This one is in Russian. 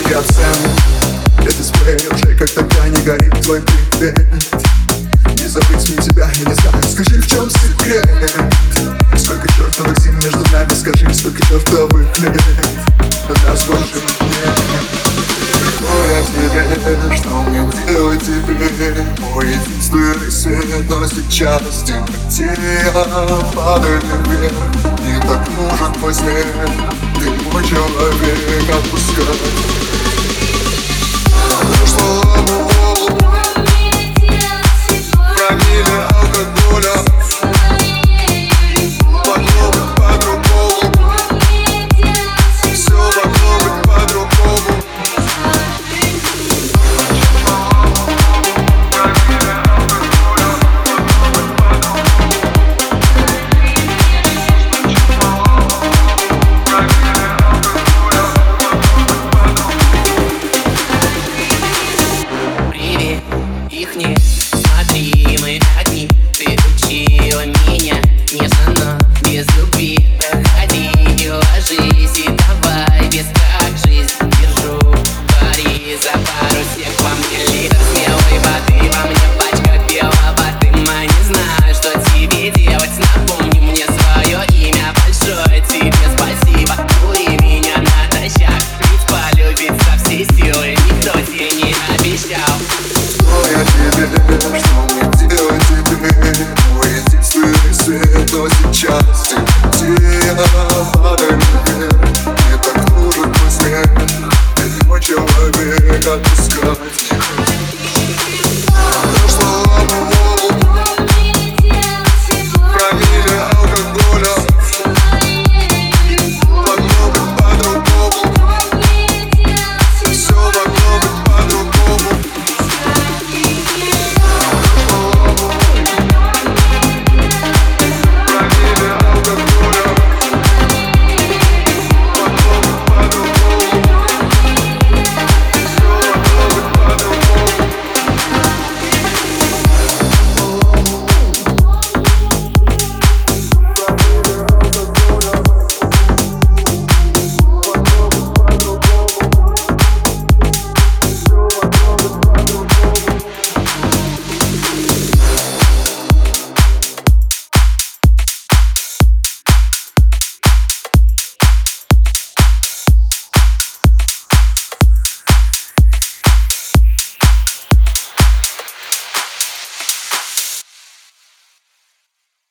драгоценный. Для дисплея уже как тогда не горит твой привет. Не забыть мне тебя, я не знаю, скажи, в чем секрет. Сколько чертовых зим между нами, скажи, сколько чертовых лет до нас больше нет. Я тебе, что мне делать теперь? Мой единственный свет, но сейчас темноте падает вверх. Не так нужен твой свет, ты мой человек, отпускай. Промилле алкоголя, могло быть по-другому. Все могло быть по-другому. Привет, их нет, смотри, мы одни. Ты учила меня нежно, без любви. Проходи и ложись, и давай без как жизнь. Держу пари за пару сек. Во мне литр смелой воды, во мне пачка белого дыма. Не знаю, что тебе делать, напомни мне свое имя большое. Тебе спасибо, кури меня натощак. Ведь полюбить со всей силы никто тебе не обещал. Я тебе, что мне делать теперь? Мой единственный свет, но сейчас темноте падает вверх. Не так нужен твой свет, ты мой человек, отпускать.